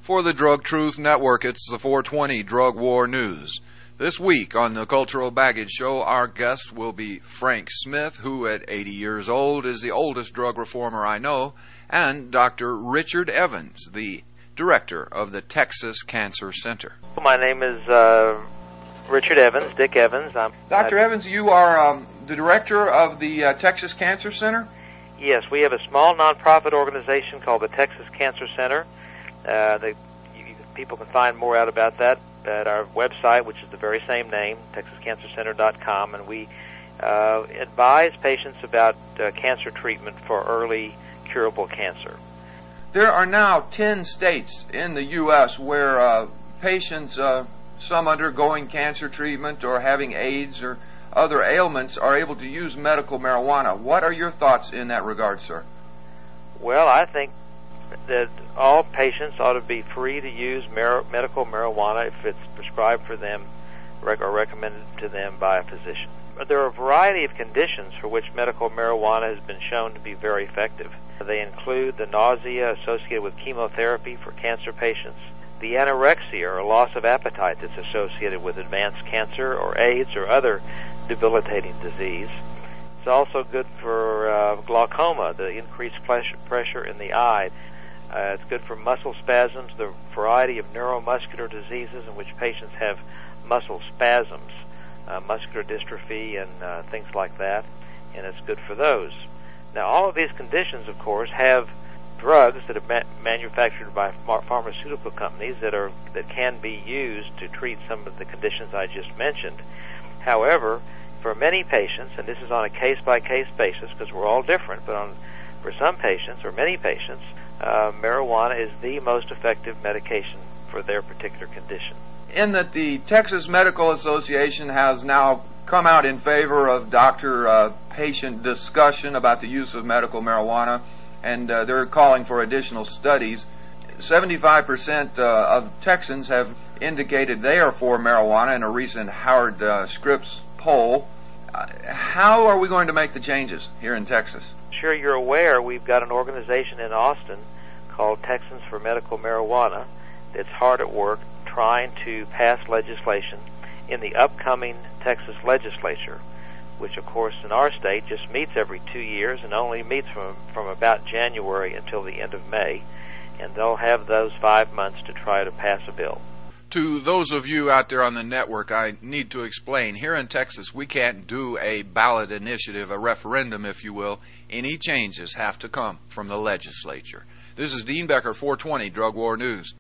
For the Drug Truth Network, it's the 420 Drug War News. This week on the Cultural Baggage Show, our guest will be Frank Smith, who at 80 years old is the oldest drug reformer I know, and Dr. Richard Evans, the director of the Texas Cancer Center. My name is Richard Evans, Dick Evans. Dr. Evans, you are the director of the Texas Cancer Center? Yes, we have a small nonprofit organization called the Texas Cancer Center. People can find more out about that at our website, which is the very same name, texascancercenter.com, and we advise patients about cancer treatment for early curable cancer. There are now 10 states in the U.S. where patients, some undergoing cancer treatment or having AIDS or other ailments, are able to use medical marijuana. What are your thoughts in that regard, sir? Well, I think that all patients ought to be free to use medical marijuana if it's prescribed for them or recommended to them by a physician. There are a variety of conditions for which medical marijuana has been shown to be very effective. They include the nausea associated with chemotherapy for cancer patients, the anorexia or loss of appetite that's associated with advanced cancer or AIDS or other debilitating disease. It's also good for glaucoma, the increased pressure in the eye. It's good for muscle spasms, the variety of neuromuscular diseases in which patients have muscle spasms, muscular dystrophy and things like that, and it's good for those. Now, all of these conditions, of course, have drugs that are manufactured by pharmaceutical companies that can be used to treat some of the conditions I just mentioned. However, for many patients, and this is on a case-by-case basis because we're all different, but for some patients or many patients, marijuana is the most effective medication for their particular condition. In that the Texas Medical Association has now come out in favor of doctor-patient discussion about the use of medical marijuana, and they're calling for additional studies. 75% of Texans have indicated they are for marijuana in a recent Howard Scripps poll. How are we going to make the changes here in Texas? Sure, you're aware we've got an organization in Austin called Texans for Medical Marijuana that's hard at work trying to pass legislation in the upcoming Texas legislature, which of course in our state just meets every 2 years and only meets from about January until the end of May, and they'll have those 5 months to try to pass a bill. To those of you out there on the network, I need to explain, here in Texas we can't do a ballot initiative, a referendum if you will. Any changes have to come from the legislature. This is Dean Becker, 420 Drug War News.